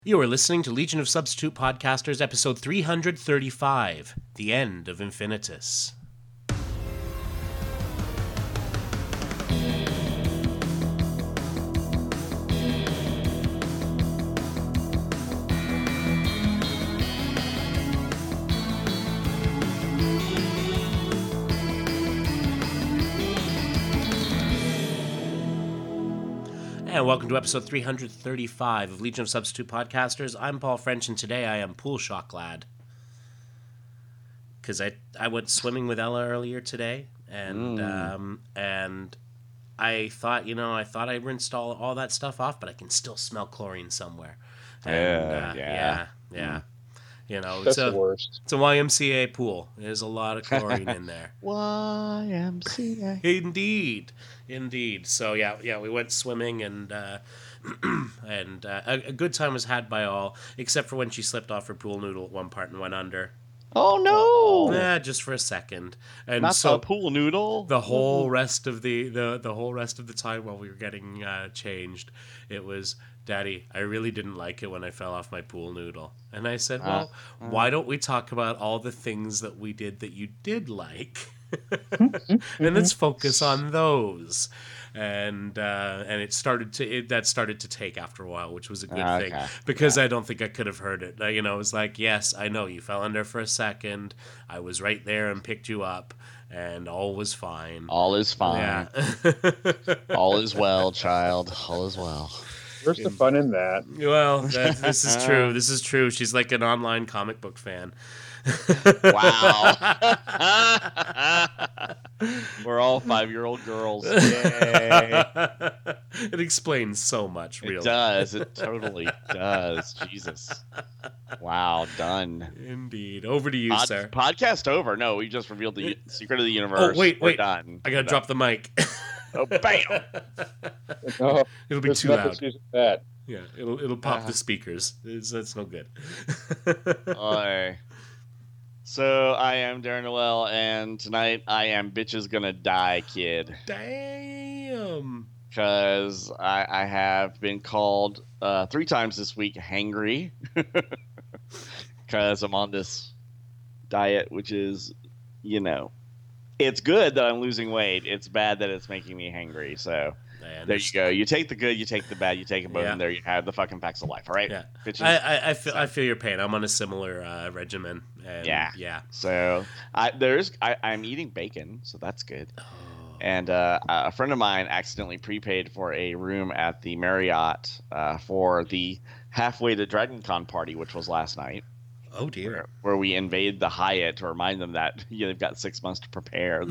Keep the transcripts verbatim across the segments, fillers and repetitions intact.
You are listening to Legion of Substitute Podcasters, episode three hundred thirty-five, The End of Infinitus. And welcome to episode three hundred thirty-five of Legion of Substitute Podcasters. I'm Paul French, and today I am pool shock lad. Because I, I went swimming with Ella earlier today, and mm. um, and I thought, you know, I thought I rinsed all, all that stuff off, but I can still smell chlorine somewhere. And, yeah, uh, yeah, yeah, yeah. Mm. You know, That's it's a, the worst. It's a Y M C A pool. There's a lot of chlorine in there. Y M C A. Indeed, indeed. So yeah, yeah, we went swimming, and uh, and uh, a, a good time was had by all, except for when she slipped off her pool noodle at one part and went under. Oh no! Yeah, just for a second. And Not so the pool noodle. The whole rest of the, the, the whole rest of the time while we were getting uh, changed, it was, Daddy, I really didn't like it when I fell off my pool noodle. And I said, well, uh, uh, why don't we talk about all the things that we did that you did like? And let's focus on those. And uh, and it started to it, that started to take after a while, which was a good okay. thing, because yeah. I don't think I could have heard it. You know, it was like, yes, I know you fell under for a second. I was right there and picked you up, and all was fine. All is fine. Yeah. All is well, child. All is well. Where's the fun in that? Well, that, this is true. This is true. She's like an online comic book fan. Wow. We're all five-year-old girls. Yay. It explains so much, really. It does. It totally does. Jesus. Wow. Done. Indeed. Over to you, Pod- sir. Podcast over. No, we just revealed the secret of the universe. Oh, wait, We're wait. done. I gotta We're drop done. the mic. Oh, bam! Oh, it'll be too loud. That. Yeah, it'll it'll pop uh, the speakers. It's, that's no good. Oy. So I am Darren Noel, and tonight I am bitches gonna die, kid. Damn. Because I, I have been called uh, three times this week hangry. Because I'm on this diet, which is, you know, it's good that I'm losing weight. It's bad that it's making me hangry. So there you go. You take the good, you take the bad, you take them both, yeah. And there you have the fucking facts of life. All right. Yeah. Bitches. I, I, I feel I feel your pain. I'm on a similar uh, regimen. And yeah. Yeah. So I there's I, I'm eating bacon, so that's good. Oh. And uh, a friend of mine accidentally prepaid for a room at the Marriott uh, for the halfway to Dragon Con party, which was last night. Oh dear! Where, where we invade the Hyatt to remind them that you know, they've got six months to prepare.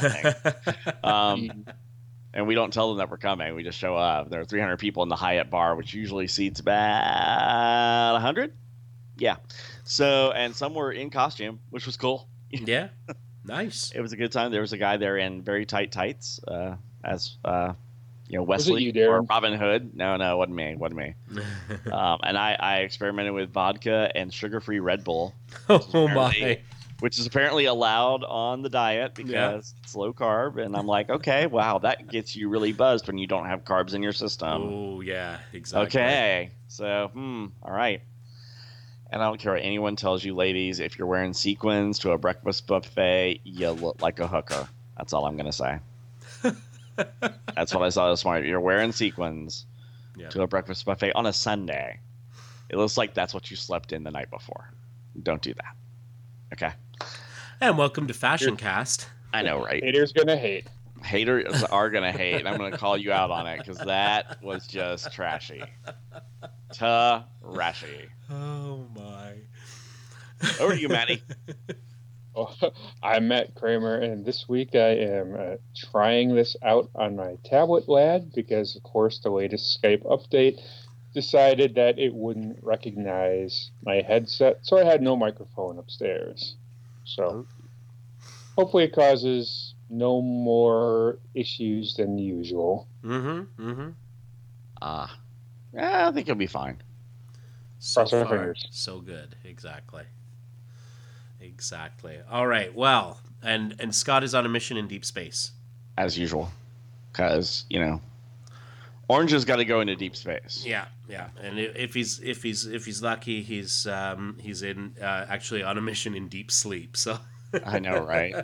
um, and we don't tell them that we're coming. We just show up. There are three hundred people in the Hyatt bar, which usually seats about one hundred. Yeah. So, and some were in costume, which was cool. Yeah. Nice. It was a good time. There was a guy there in very tight tights, uh, as uh, you know, Wesley you, or Robin Hood. No, no, it wasn't me. It wasn't me. um, and I, I experimented with vodka and sugar-free Red Bull. Oh my! Which is apparently allowed on the diet because yeah. it's low carb. And I'm like, okay, wow, that gets you really buzzed when you don't have carbs in your system. Oh yeah, exactly. Okay, so hmm, all right. And I don't care what anyone tells you, ladies, if you're wearing sequins to a breakfast buffet, you look like a hooker. That's all I'm going to say. That's what I saw this morning. You're wearing sequins yeah. to a breakfast buffet on a Sunday. It looks like that's what you slept in the night before. Don't do that. Okay. And welcome to Fashion Cast. I know, right? Haters going to hate. Haters are going to hate. I'm going to call you out on it because that was just trashy. Trashy. Oh, my. Over to you, Matty. Oh, I'm Matt Kramer, and this week I am uh, trying this out on my tablet lad because, of course, the latest Skype update decided that it wouldn't recognize my headset, so I had no microphone upstairs. So hopefully it causes no more issues than usual. Mm-hmm, mm-hmm. Ah. Uh, yeah, I think it'll be fine. So Cross our far, fingers. So good. Exactly. Exactly. All right. Well, and and Scott is on a mission in deep space. As usual. Because, you know, Orange has got to go into deep space. Yeah, yeah, and i- if he's if he's if he's lucky, he's um, he's in uh, actually on a mission in deep sleep. So I know, right?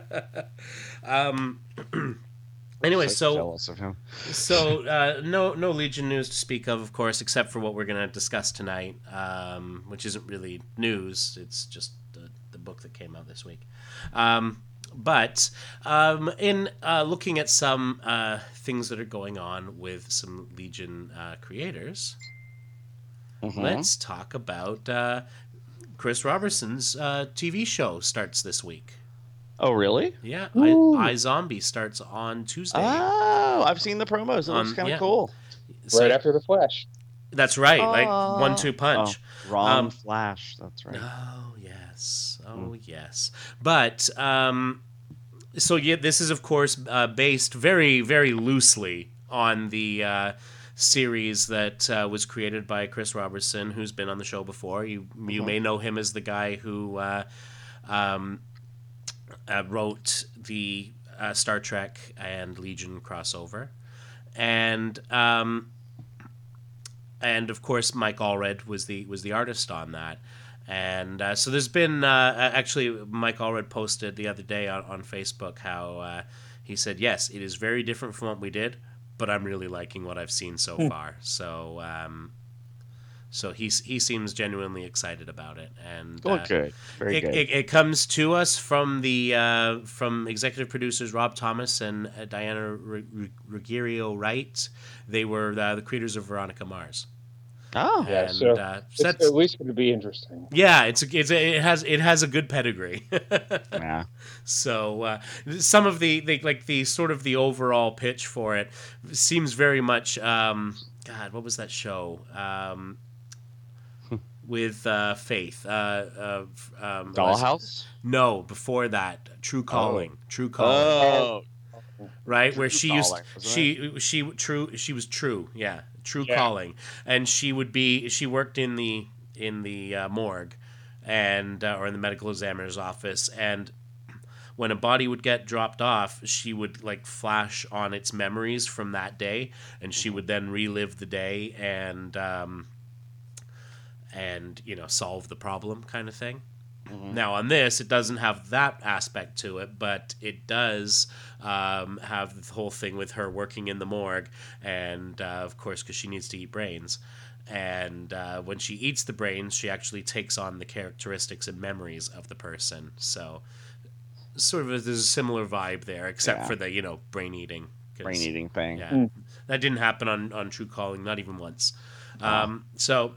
um, anyway, So so jealous of him. so uh, no no Legion news to speak of, of course, except for what we're going to discuss tonight, um, which isn't really news. It's just the, the book that came out this week. Um, but um, in uh, looking at some uh, things that are going on with some Legion uh, creators, Mhm. let's talk about uh, Chris Robertson's uh, T V show starts this week. Oh, really? Yeah, I, I Zombie starts on Tuesday. Oh, I've seen the promos. It looks Um, kind of yeah. cool. So- right after the Flash. That's right, like Oh. one two punch. Oh, wrong Um, Flash. That's right. Oh yes, oh yes. But um, so yeah, this is of course uh, based very very loosely on the uh, series that uh, was created by Chris Robertson, who's been on the show before. You you Mhm. may know him as the guy who uh, um, uh, wrote the uh, Star Trek and Legion crossover, and um, and of course Mike Allred was the was the artist on that. And uh, so there's been uh, actually Mike Allred posted the other day on, on Facebook how uh, he said, yes, it is very different from what we did, but I'm really liking what I've seen so far. So um, so he he seems genuinely excited about it. And Oh, uh, good. Very it, good. It, it comes to us from the uh, from executive producers Rob Thomas and uh, Diana R- R- Ruggiero Wright. They were uh, the creators of Veronica Mars. oh, Yeah, And, so uh, it's so that's- at least going to be interesting. Yeah, it's a, it's a, it has it has a good pedigree. yeah. So uh, some of the, the like the sort of the overall pitch for it seems very much um, God, what was that show um, with uh, Faith? Uh, uh, um, Dollhouse? No, before that, True Calling. True Calling. Oh, Right, where True she used Calling, wasn't she she true she was true, yeah, True Yeah. Calling, and she would be she worked in the in the uh, morgue, and uh, or in the medical examiner's office, and when a body would get dropped off, she would like flash on its memories from that day, and she would then relive the day and um, and you know solve the problem kind of thing. Mhm. Now on this, it doesn't have that aspect to it, but it does um, have the whole thing with her working in the morgue, and uh, of course, because she needs to eat brains. And uh, when she eats the brains, she actually takes on the characteristics and memories of the person. So, sort of, a, there's a similar vibe there, except Yeah. for the you know brain eating. 'cause- brain eating thing. Yeah, Mm. that didn't happen on on True Calling, not even once. Wow. Um, so.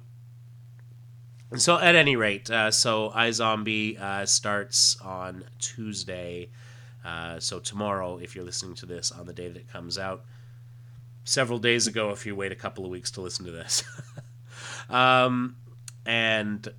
So at any rate, uh, so iZombie uh, starts on Tuesday. Uh, so tomorrow, if you're listening to this on the day that it comes out, several days ago, if you wait a couple of weeks to listen to this, um, and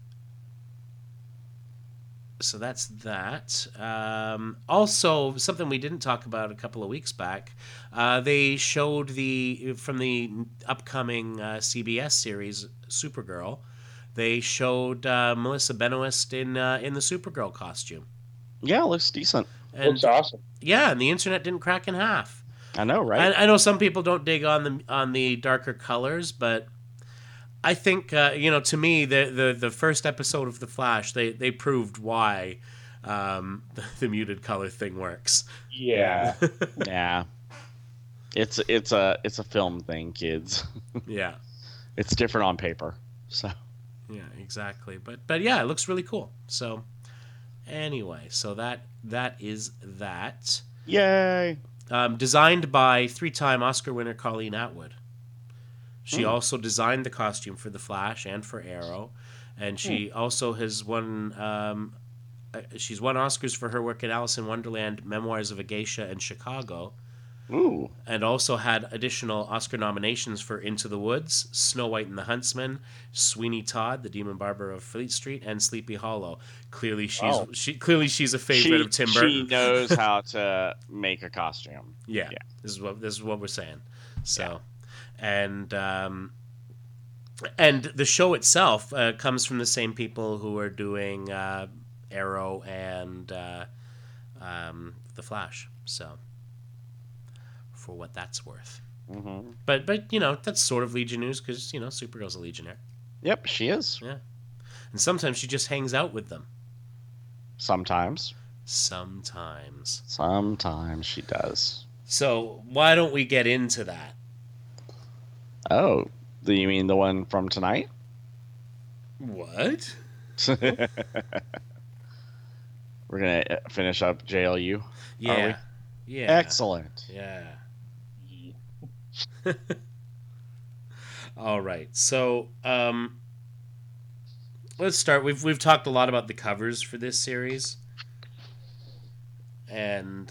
so that's that. Um, also, something we didn't talk about a couple of weeks back, uh, they showed the from the upcoming uh, C B S series Supergirl. They showed uh, Melissa Benoist in uh, in the Supergirl costume, Yeah, it looks decent. and Looks awesome. yeah, and the internet didn't crack in half. I know, right? I, I know some people don't dig on the on the darker colors, but I think uh, you know to me the, the the first episode of The Flash they they proved why um, the, the muted color thing works. Yeah. yeah. It's it's a it's a film thing, kids. Yeah, It's different on paper. So yeah, exactly. But but yeah, it looks really cool. So anyway, so that that is that. yay. Um, designed by three-time Oscar winner Colleen Atwood. She Hmm. also designed the costume for The Flash and for Arrow, and she also has won. Um, uh, she's won Oscars for her work in Alice in Wonderland, Memoirs of a Geisha, and Chicago, Ooh. and also had additional Oscar nominations for Into the Woods, Snow White and the Huntsman, Sweeney Todd, The Demon Barber of Fleet Street, and Sleepy Hollow. Clearly, she's Wow. she clearly she's a favorite she, of Tim she Burton. knows how to make a costume. Yeah, Yeah. this is what this is what we're saying. So, and um, and the show itself uh, comes from the same people who are doing uh, Arrow and uh, um, The Flash. So, for what that's worth. Mm-hmm. But but you know that's sort of Legion news because you know Supergirl's a Legionnaire. Yep, she is. Yeah, and sometimes she just hangs out with them. Sometimes. Sometimes. Sometimes she does. So why don't we get into that? Oh, do you mean the one from tonight? What? We're gonna finish up J L U. Yeah. Yeah. Excellent. Yeah. All right. So, um, let's start. We've we've talked a lot about the covers for this series, and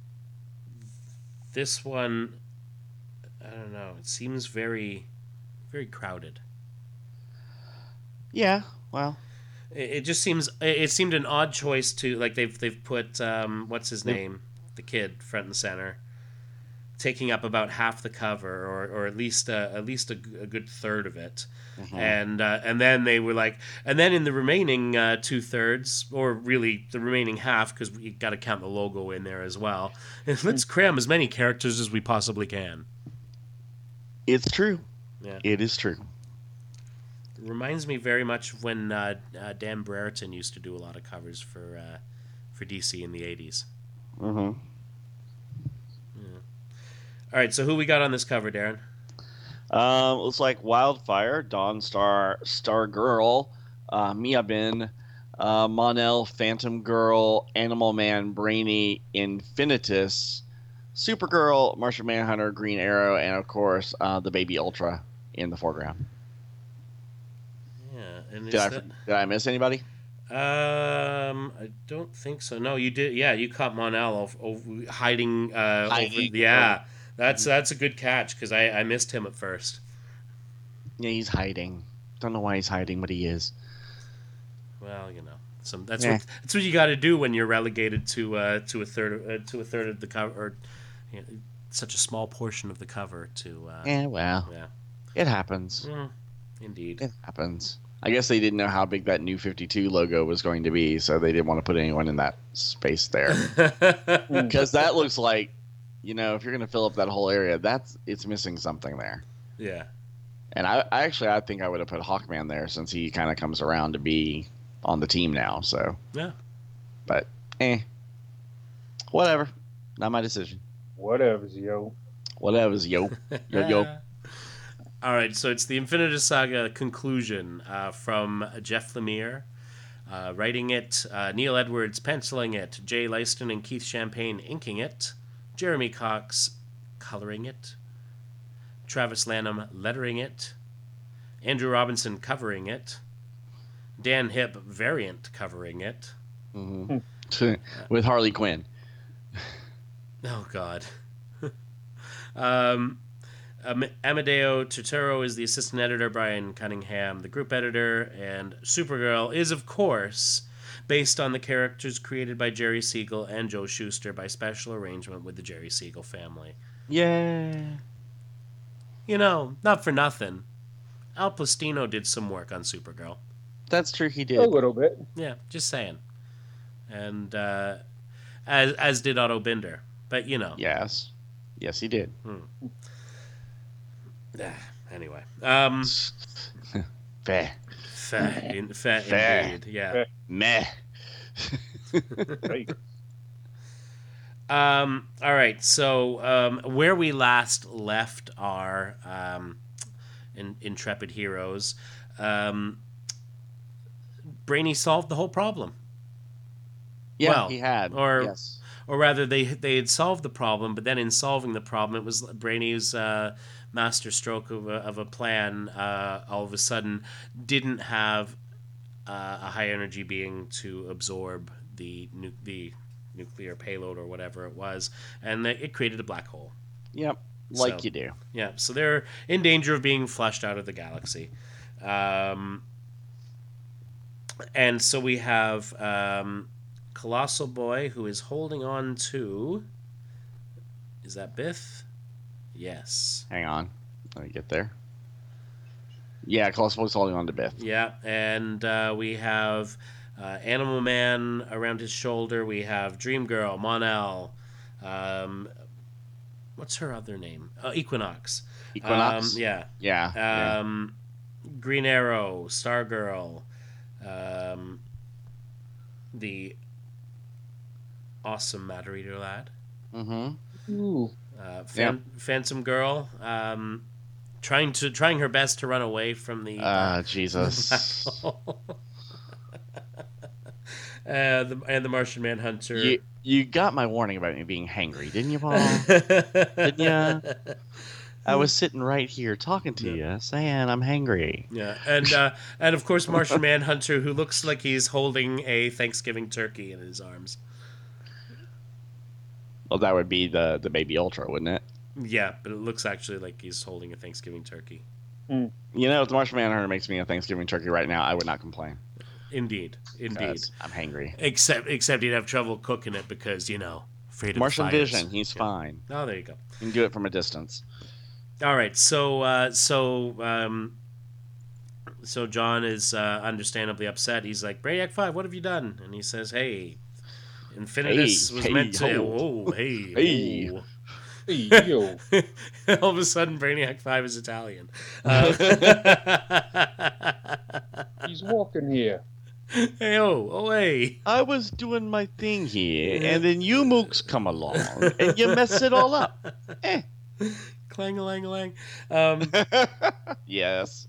this one, I don't know. It seems very, very crowded. Yeah. Well. It, it just seems. It, it seemed an odd choice to like they've they've put um, what's his name, the kid, front and center, taking up about half the cover, or, or at least uh, at least a, a good third of it, mm-hmm. and uh, and then they were like, and then in the remaining uh, two thirds, or really the remaining half, because we got to count the logo in there as well. Let's cram as many characters as we possibly can. It's true. Yeah, it is true. It reminds me very much of when uh, uh, Dan Brereton used to do a lot of covers for uh, for D C in the eighties. Mm-hmm. All right, so who we got on this cover, Darren? Um, looks like Wildfire, Dawn Star, Star Girl, uh, Mia Bin, uh, Mon-El, Phantom Girl, Animal Man, Brainy, Infinitus, Supergirl, Martian Manhunter, Green Arrow, and of course uh, the Baby Ultra in the foreground. Yeah, and did I, that... did I miss anybody? Um, I don't think so. No, you did. Yeah, you caught Mon-El over, over, hiding. Uh, hiding. Over, yeah. That's that's a good catch because I, I missed him at first. Yeah, he's hiding. Don't know why he's hiding, but he is. Well, you know, some that's yeah. what that's what you got to do when you're relegated to uh, to a third uh, to a third of the cover, or you know, such a small portion of the cover. To uh, yeah, well, yeah, it happens. Mm, indeed, it happens. I guess they didn't know how big that New fifty-two logo was going to be, so they didn't want to put anyone in that space there. Because that looks like. You know, if you're going to fill up that whole area, that's it's missing something there. Yeah. And I, I actually, I think I would have put Hawkman there since he kind of comes around to be on the team now. So yeah. But eh, whatever. Not my decision. Whatever's yo. Whatever's yo. Yo yo. All right, so it's the Infinitus Saga conclusion uh, from Jeff Lemire. Uh, writing it, uh, Neil Edwards penciling it, Jay Leiston and Keith Champagne inking it. Jeremy Cox coloring it, Travis Lanham lettering it, Andrew Robinson covering it, Dan Hipp variant covering it. Mm-hmm. With Harley Quinn. Oh, God. um, Amadeo Turturro is the assistant editor, Brian Cunningham the group editor, and Supergirl is, of course... based on the characters created by Jerry Siegel and Joe Shuster by special arrangement with the Jerry Siegel family. Yeah. You know, not for nothing. Al Plastino did some work on Supergirl. That's true, he did. A little bit. Yeah, just saying. And uh, as as did Otto Binder. But, you know. Yes. Yes, he did. Hmm. Anyway. Um, Fair. Fair, in, fair, fair. Indeed. Yeah. Fair. Meh. um. All right. So, um, where we last left our um, in, intrepid heroes, um, Brainy solved the whole problem. Yeah, well, he had. Or, yes. or rather, they they had solved the problem, but then in solving the problem, it was Brainy's. Uh, master stroke of a, of a plan uh, all of a sudden didn't have uh, a high energy being to absorb the nu- the nuclear payload or whatever it was, and it created a black hole. Yep, like so, you do. Yeah, so they're in danger of being flushed out of the galaxy. Um, and so we have um, Colossal Boy, who is holding on to... Is that Biff? Yes. Hang on. Let me get there. Yeah, Colossal Boy's holding on to Biff. Yeah, and uh, we have uh, Animal Man around his shoulder. We have Dream Girl, Mon-El, um, what's her other name? Uh, Equinox. Equinox. Um, yeah. Yeah. Um, yeah. Green Arrow, Stargirl, um, the awesome Matter Eater lad. Mm-hmm. Ooh. Uh, Fan- yep. Phantom Girl, um, trying to trying her best to run away from the. Ah, uh, Jesus. The uh, the, and the Martian Manhunter. You, you got my warning about me being hangry, didn't you, Paul? Didn't you? I was sitting right here talking to yeah. you, saying I'm hangry. Yeah, and uh, and of course Martian Manhunter, who looks like he's holding a Thanksgiving turkey in his arms. Well, that would be the, the Baby Ultra, wouldn't it? Yeah, but it looks actually like he's holding a Thanksgiving turkey. Mm. You know, if the Martian Manhunter makes me a Thanksgiving turkey right now, I would not complain. Indeed, indeed. I'm hangry. Except, except he'd have trouble cooking it because you know, afraid of Martian the fires. Vision. He's yeah. fine. Oh, there you go. You can do it from a distance. All right, so uh, so um, so John is uh, understandably upset. He's like, Brainiac Five, what have you done? And he says, Hey, Infinitus hey, was hey, meant to. ho. Whoa, hey, hey. Whoa. Hey, yo. All of a sudden, Brainiac Five is Italian. Uh, He's walking here. Hey, oh, oh, hey. I was doing my thing here, and then you mooks come along, and you mess it all up. Eh. Clang-a-lang-a-lang. Um, yes.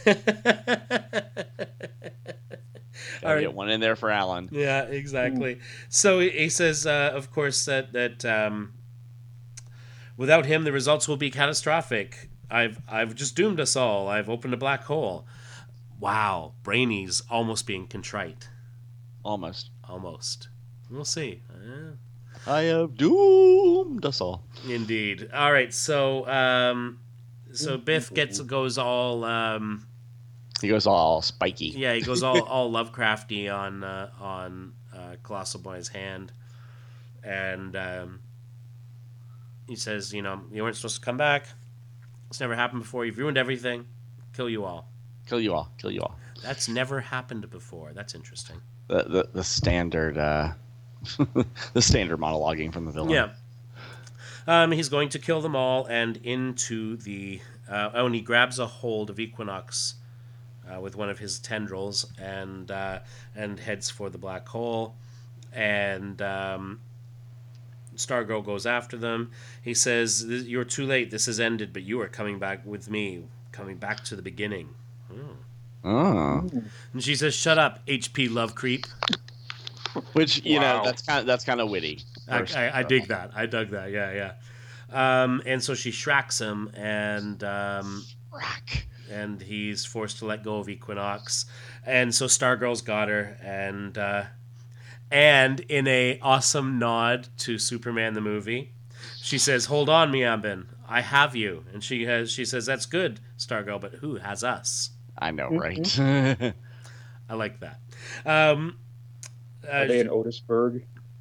All right. Get one in there for Alan. Yeah, exactly. So he says, uh, of course, that that um, without him, the results will be catastrophic. I've I've just doomed us all. I've opened a black hole. Wow, Brainy's almost being contrite. Almost. Almost. We'll see. Uh, I have doomed us all. Indeed. All right. So, um, so Biff gets goes all. Um, he goes all spiky. Yeah, he goes all, all Lovecrafty on uh, on uh, Colossal Boy's hand, and um, he says, "You know, you weren't supposed to come back. It's never happened before. You've ruined everything. Kill you all. Kill you all. Kill you all. That's never happened before. That's interesting. The the, the standard." Uh... the standard monologuing from the villain. Yeah. Um, he's going to kill them all and into the... Uh, oh, and he grabs a hold of Equinox uh, with one of his tendrils and uh, and heads for the black hole. And um, Stargirl goes after them. He says, "You're too late. This has ended, but you are coming back with me. Coming back to the beginning." Oh. Oh. And she says, "Shut up, H P Love Creep." Which, you wow. know, that's kind of that's kind of witty. I, I, I dig that. I dug that. Yeah, yeah. Um, and so she shracks him, and um, Shrack. and he's forced to let go of Equinox. And so Stargirl's got her, and uh, and in a awesome nod to Superman the movie, she says, "Hold on, Miambin, I have you." And she has she says, "That's good, Stargirl, but who has us?" I know, Mm-hmm. right? I like that. Um, Are they in Otisburg?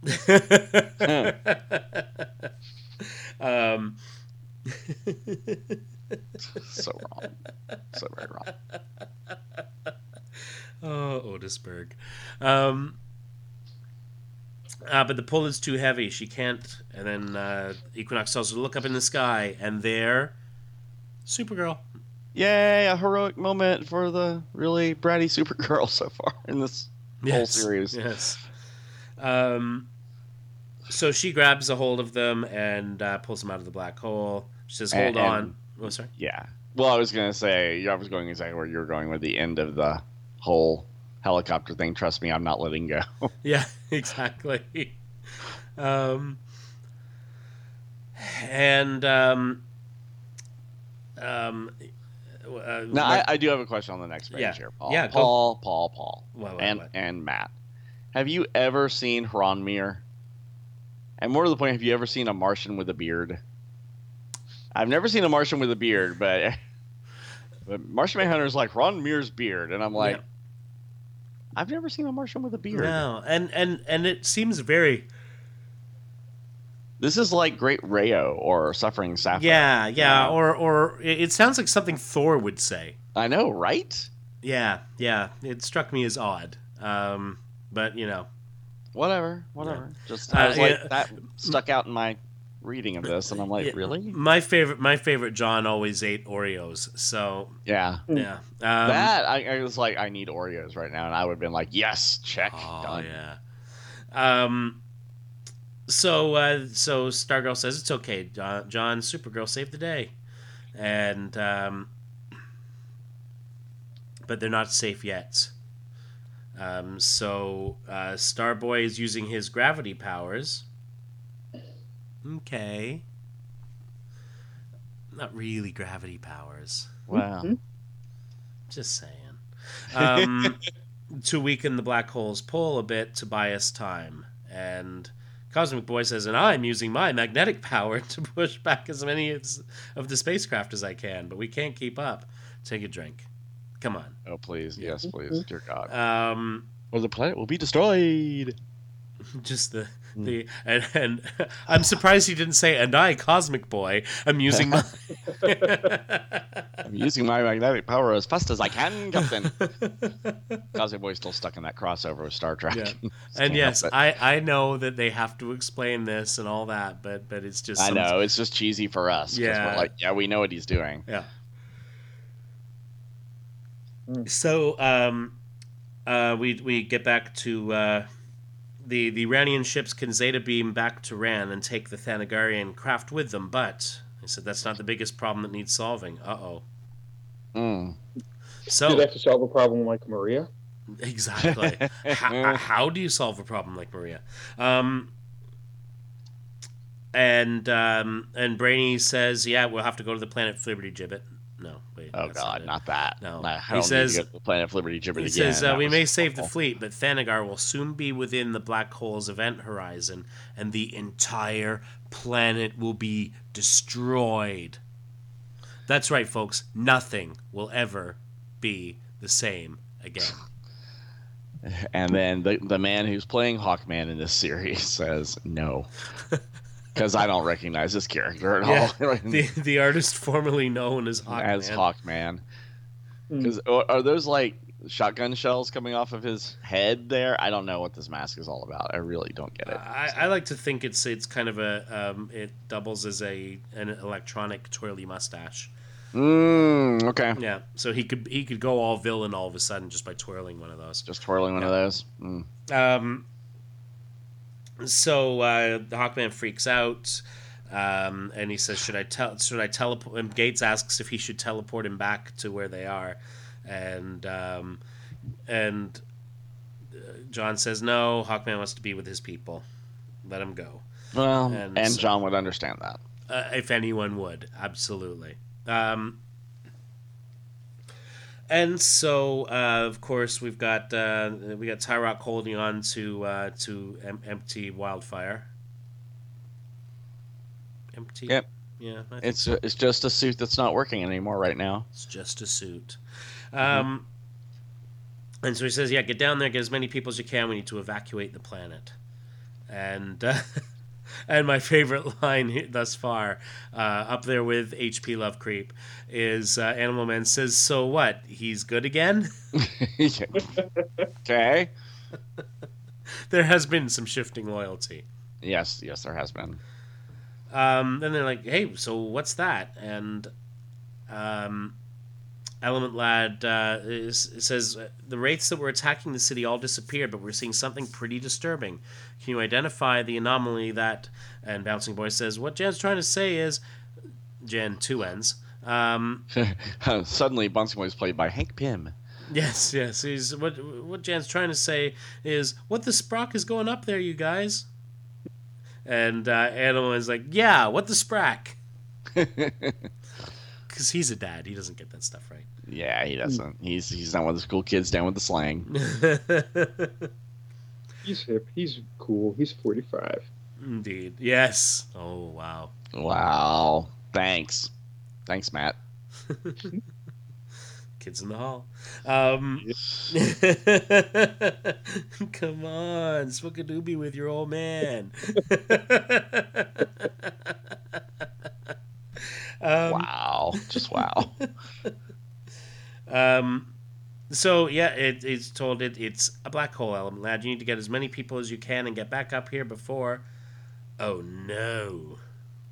um, so wrong. So very wrong. Oh, Otisburg. Um, uh, but the pull is too heavy. She can't. And then uh, Equinox tells her to look up in the sky. And there, Supergirl. Yay, a heroic moment for the really bratty Supergirl so far in this yes, whole series. Yes. Um, so she grabs a hold of them and uh, pulls them out of the black hole. She says, hold and, on. And, oh, sorry. Yeah. Well, I was going to say, I was going exactly where you were going with the end of the whole helicopter thing. Trust me, I'm not letting go. Yeah, exactly. Um, and... Um, um, Uh, now, like, I, I do have a question on the next page yeah. here, Paul. Yeah, Paul, Paul, Paul, what, what, and what? and Matt. Have you ever seen Hronmir? And more to the point, have you ever seen a Martian with a beard? I've never seen a Martian with a beard, but, but Martian Manhunter's like Hronmir's beard, and I'm like, yeah. I've never seen a Martian with a beard. No, and and and it seems very. This is like Great Rayo or Suffering Sapphire. Yeah, yeah, you know? or or it sounds like something Thor would say. I know, right? Yeah, yeah. It struck me as odd, um, but you know, whatever, whatever. Yeah. Just I was uh, like yeah. that stuck out in my reading of this, and I'm like, Yeah, really? My favorite, my favorite John always ate Oreos. So Yeah. yeah, um, that I, I was like, I need Oreos right now, and I would have been like, yes, check, oh done. yeah. Um. So uh, so Stargirl says it's okay. John, John, Supergirl saved the day, and um, but they're not safe yet. Um, so uh, Starboy is using his gravity powers. Okay. Not really gravity powers. Wow. Mhm. Just saying. Um, to weaken the black hole's pull a bit to buy us time. And Cosmic Boy says, and I'm using my magnetic power to push back as many of the spacecraft as I can, but we can't keep up. Take a drink. Come on. Oh, please. Yes, please. Dear God. Um, Or the planet will be destroyed. just the the and, and I'm surprised he didn't say, and I, Cosmic Boy, I'm using my I'm using my magnetic power as fast as I can, Captain. Cosmic Boy's still stuck in that crossover with Star Trek. Yeah. Just And can't yes, help it. I, I know that they have to explain this and all that, but but it's just I some- know it's just cheesy for us. 'Cause Yeah. we're like, yeah, we know what he's doing. Yeah. Mm. So um, uh, we we get back to uh, the the Ranian ships can Zeta beam back to Ran and take the Thanagarian craft with them, but I said that's not the biggest problem that needs solving. Uh oh. Mm. Do So they have to solve a problem like Maria? exactly, how, how do you solve a problem like Maria? Um, and um, and Brainy says, yeah, we'll have to go to the planet Liberty Gibbet. No, wait. Oh that's God, it. not that. No. I He don't says- need to go to the planet of Liberty Gibbet He again. says, uh, That we was may save the awful. fleet, but Thanagar will soon be within the black hole's event horizon, and the entire planet will be destroyed. That's right, folks. Nothing will ever be the same again. And then the the man who's playing Hawkman in this series says no, because I don't recognize this character at Yeah, all. the the artist formerly known as Hawkman. As Hawkman. Mm. Because are those like shotgun shells coming off of his head there? I don't know what this mask is all about. I really don't get it. I, I like to think it's it's kind of a um, it doubles as a an electronic twirly mustache. Mm, okay. Yeah, so he could he could go all villain all of a sudden just by twirling one of those. Just twirling one of those. Mm. Um, so uh, the Hawkman freaks out, um, and he says, "Should I tell? Should I teleport?" And Gates asks if he should teleport him back to where they are, and um, and uh, John says, "No, Hawkman wants to be with his people. Let him go." Well, And and, so- John would understand that. Uh, if anyone would, absolutely. Um, and so, uh, of course, we've got uh, we got Tyrock holding on to uh, to em- empty Wildfire. Empty. Yep. Yeah, I think It's it's just a suit that's not working anymore right now. it's just a suit. Um, and so he says, "Yeah, get down there, get as many people as you can. We need to evacuate the planet." And uh, and my favorite line here thus far, uh, up there with H P Love Creep, is uh, Animal Man says, "So what? He's good again?" Okay. There has been some shifting loyalty. Yes, yes, there has been. Um, then they're like, "Hey, so what's that?" And um, Element Lad uh, is, says, "The wraiths that were attacking the city all disappeared, but we're seeing something pretty disturbing. Can you identify the anomaly that?" And Bouncing Boy says, "What Jan's trying to say is," Jan two ends. Um, Suddenly, Bouncing Boy is played by Hank Pym. yes, yes. He's what what Jan's trying to say is, "What the sprock is going up there, you guys?" And uh, Animal is like, "Yeah, what the sprack?" Because he's a dad, he doesn't get that stuff right. Yeah, he doesn't. He's he's not one of the cool kids down with the slang. He's hip. He's cool. He's forty-five. Indeed. Yes. Oh, wow. Wow. Thanks. Thanks, Matt. Kids in the hall. Um, come on. Smoke a doobie with your old man. um, Wow. Just wow. Um, so, yeah, it, it's told it it's a black hole element, lad. You need to get as many people as you can and get back up here before... Oh, no.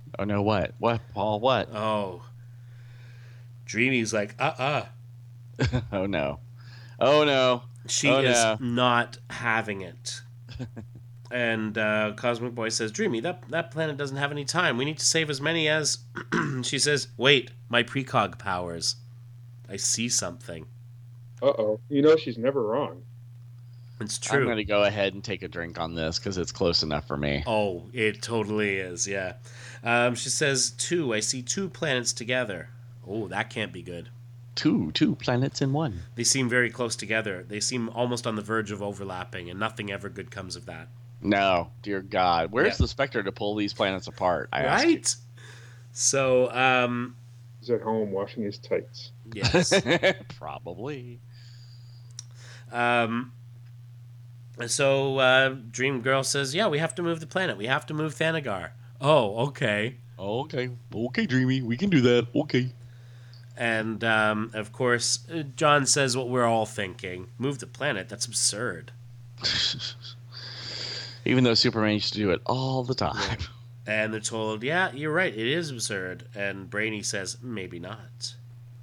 Oh no, what? What, Paul? What? Oh, Dreamy's like, uh uh Oh no. Oh no. She Oh is no. not having it. And uh, Cosmic Boy says, Dreamy, that, that planet doesn't have any time. We need to save as many as. She says, wait, my precog powers. I see something. Uh oh. You know she's never wrong. It's true. I'm going to go ahead and take a drink on this because it's close enough for me. Oh, it totally is, yeah. Um, she says, two. I see two planets together. Oh, that can't be good. Two, two planets in one. They seem very close together. They seem almost on the verge of overlapping, and nothing ever good comes of that. No, dear God. Where's Yeah. the Spectre to pull these planets apart? I ask you. Right? So, um, He's at home washing his tights. yes. Probably. Um, so uh, Dream Girl says, yeah, we have to move the planet. We have to move Thanagar. Oh, okay. Okay. Okay, Dreamy. We can do that. Okay. And, um, of course, uh, John says what we're all thinking. Move the planet? That's absurd. Even though Superman used to do it all the time. And they're told, yeah, you're right. It is absurd. And Brainy says, maybe not.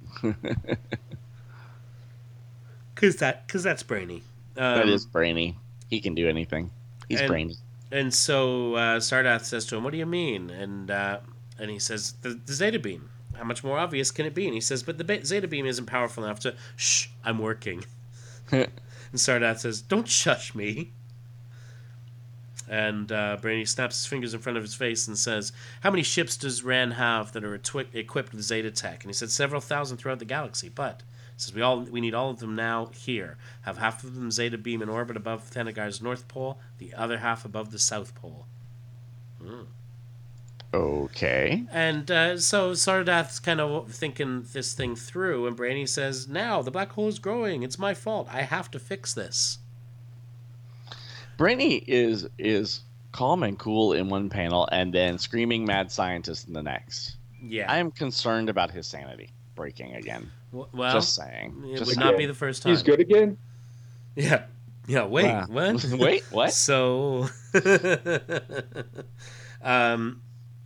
Because that, cause that's Brainy. Um, That is brainy. He can do anything. He's and- brainy. And so uh, Sardath says to him, what do you mean? And uh, and he says, the, the Zeta Beam. How much more obvious can it be? And he says, but the ba- Zeta Beam isn't powerful enough to... Shh, I'm working. And Sardath says, don't shush me. And uh, Brainy snaps his fingers in front of his face and says, how many ships does Ran have that are etwi- equipped with Zeta Tech? And he said, several thousand throughout the galaxy, but... He says, we all we need all of them now here. Have half of them Zeta Beam in orbit above Thanagar's North Pole, the other half above the South Pole. Mm. Okay. And uh, so Sardath's kind of thinking this thing through, and Brainy says, now, the black hole is growing. It's my fault. I have to fix this. Brainy is is calm and cool in one panel and then screaming mad scientist in the next. Yeah. I am concerned about his sanity breaking again. W- well, Just saying. it Just would saying. not be the first time. He's good again? Yeah. Yeah, wait, Wow. what? Wait, what? So, um,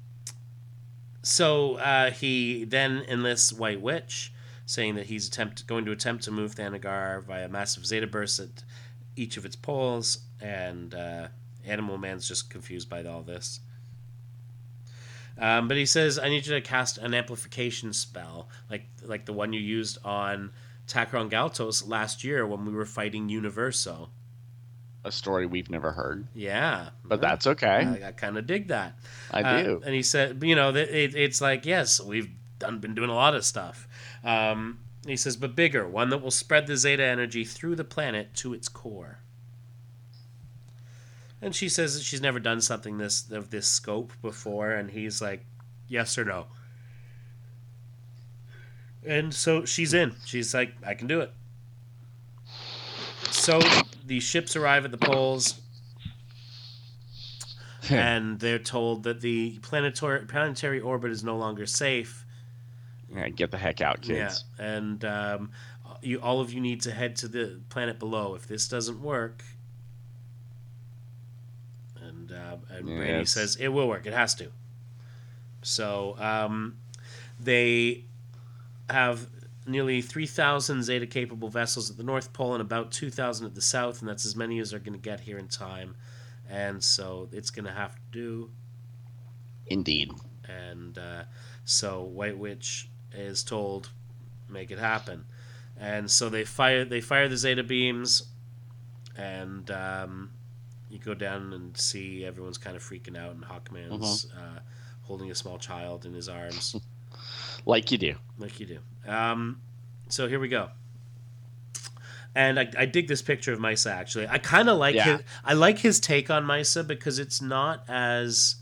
so uh, he then enlists White Witch, saying that he's attempt going to attempt to move Thanagar via massive Zeta bursts at each of its poles, and uh, Animal Man's just confused by all this. Um, but he says, I need you to cast an amplification spell, like like the one you used on Tacron Galtos last year when we were fighting Universo. A story we've never heard. Yeah. But that's okay. I, I kind of dig that. I Uh, do. and he said, you know, that it, it's like, yes, we've done been doing a lot of stuff. Um, he says, but bigger, one that will spread the Zeta energy through the planet to its core. And she says that she's never done something this of this scope before, and he's like, yes or no. And so she's in. She's like, I can do it. So the ships arrive at the poles, and they're told that the planetary planetary orbit is no longer safe. Yeah, get the heck out, kids. Yeah, and um, you all of you need to head to the planet below. If this doesn't work, and uh, and Yeah, Brady it's- says it will work. It has to. So um, they have nearly three thousand Zeta capable vessels at the North Pole and about two thousand at the South, and that's as many as are going to get here in time. And so it's going to have to do. Indeed. And uh, so White Witch is told, make it happen. And so they fire they fire the Zeta beams, and um, you go down and see everyone's kind of freaking out, and Hawkman's uh, holding a small child in his arms, Like you do. like you do. Um, so here we go. And I, I dig this picture of Misa, actually. I kind of like Yeah. his, I like his take on Misa because it's not as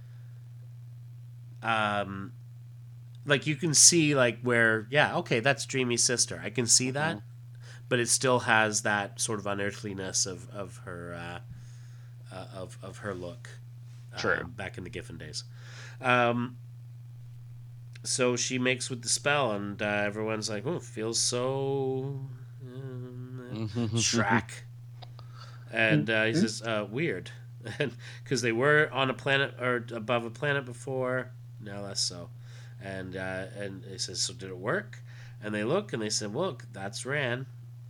um like you can see like where yeah, okay, that's Dreamy's sister. I can see that. But it still has that sort of unearthliness of of her uh, uh, of of her look. True. Uh, back in the Giffen days. Um so she makes with the spell, and uh, everyone's like, "Oh, feels so um, Shrek." And uh, he says, uh, "Weird," because they were on a planet or above a planet before, now less so. And uh, and he says, so did it work? And they look and they said, look, that's Ran.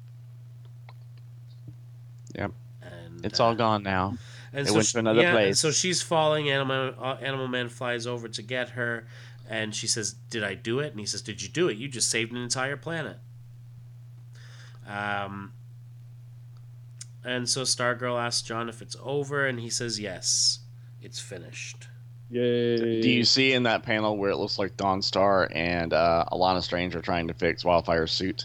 Yep. And It's uh, all gone now. And It so went she- to another yeah, and place. so she's falling. Animal uh, Animal Man flies over to get her, and she says, "Did I do it?" And he says, "Did you do it? You just saved an entire planet." Um, and so Stargirl asks John if it's over, and he says, "Yes, it's finished." Yay. Do you see in that panel where it looks like Dawnstar and uh, Alana Strange are trying to fix Wildfire's suit?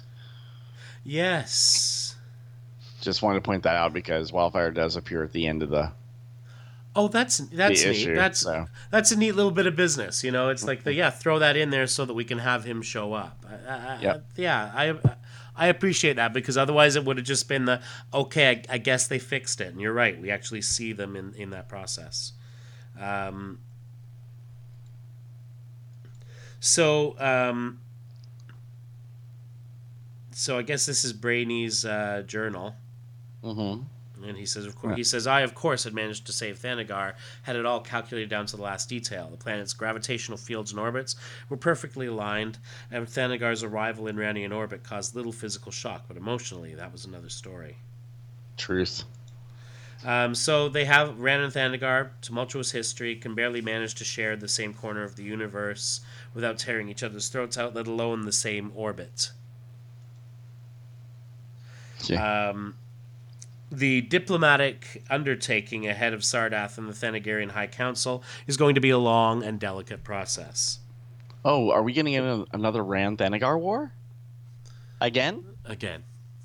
Yes. Just wanted to point that out because Wildfire does appear at the end of the, Oh, that's that's the neat. issue. That's so that's a neat little bit of business. You know, it's like the yeah, throw that in there so that we can have him show up. I, I, Yep. I, yeah, I I appreciate that because otherwise it would have just been the okay. I, I guess they fixed it, and you're right. We actually see them in in that process. Um. So um. So I guess this is Brady's uh, journal. hmm And he says, of course, Yeah. he says, I, of course, had managed to save Thanagar, had it all calculated down to the last detail. The planet's gravitational fields and orbits were perfectly aligned, and Thanagar's arrival in Ranian orbit caused little physical shock, but emotionally, that was another story. Truth. Um, so they have Ran and Thanagar, tumultuous history, can barely manage to share the same corner of the universe without tearing each other's throats out, let alone the same orbit. Yeah. Um, the diplomatic undertaking ahead of Sardath and the Thanagarian High Council is going to be a long and delicate process. Oh, are we getting in another Rand Thanagar war? Again? Again.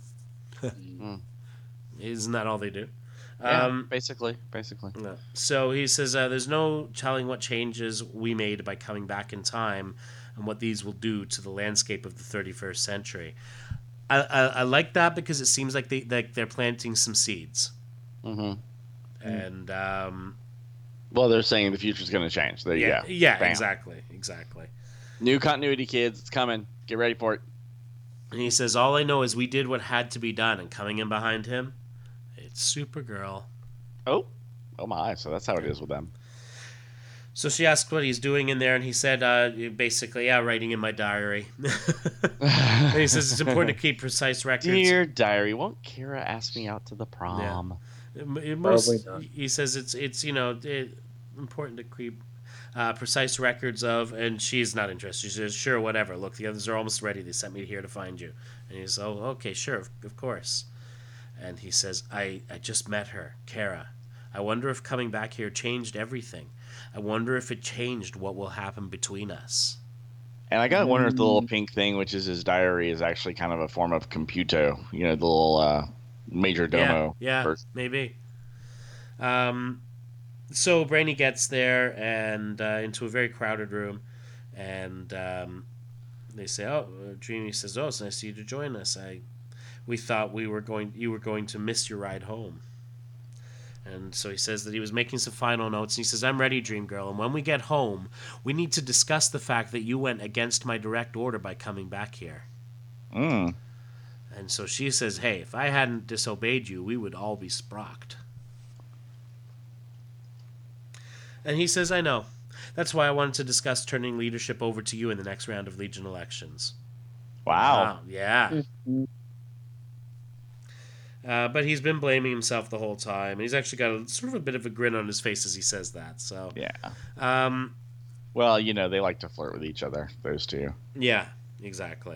Mm. Isn't that all they do? Yeah, Um, basically, basically. no. So he says uh, there's no telling what changes we made by coming back in time and what these will do to the landscape of the thirty-first century. I, I, I like that because it seems like they like they're planting some seeds, hmm and um, Well, they're saying the future's going to change. There you yeah, go. yeah, Bam. exactly, exactly. New continuity, kids. It's coming. Get ready for it. And he says, all I know is we did what had to be done, and coming in behind him, it's Supergirl. Oh, oh my! So that's how it is with them. So she asked what he's doing in there, and he said, uh, basically, yeah, writing in my diary. And he says it's important to keep precise records. Dear diary, won't Kira ask me out to the prom? It- it most- Probably not. He says it's it's you know it, important to keep uh, precise records of, and she's not interested. She says, sure, whatever. Look, the others are almost ready. They sent me here to find you. And he's, oh, okay, sure, of, of course. And he says, I, I just met her, Kara. I wonder if coming back here changed everything. I wonder if it changed what will happen between us. And I gotta wonder if the little pink thing, which is his diary, is actually kind of a form of computo. You know, the little uh, major domo. Yeah, yeah, person. maybe. Um, so Brainy gets there and uh, into a very crowded room, and um, they say, "Oh," Dreamy says, "Oh, it's nice of you to join us. I, we thought we were going, you were going to miss your ride home." And so he says that he was making some final notes, and he says, "I'm ready, Dream Girl. And when we get home, we need to discuss the fact that you went against my direct order by coming back here." Mm. And so she says, "Hey, if I hadn't disobeyed you, we would all be sprocked." And he says, "I know. That's why I wanted to discuss turning leadership over to you in the next round of Legion elections." Wow. Yeah. Uh, but he's been blaming himself the whole time, and he's actually got a, sort of a bit of a grin on his face as he says that. So, Yeah. um, Well, you know, they like to flirt with each other, those two. yeah, exactly.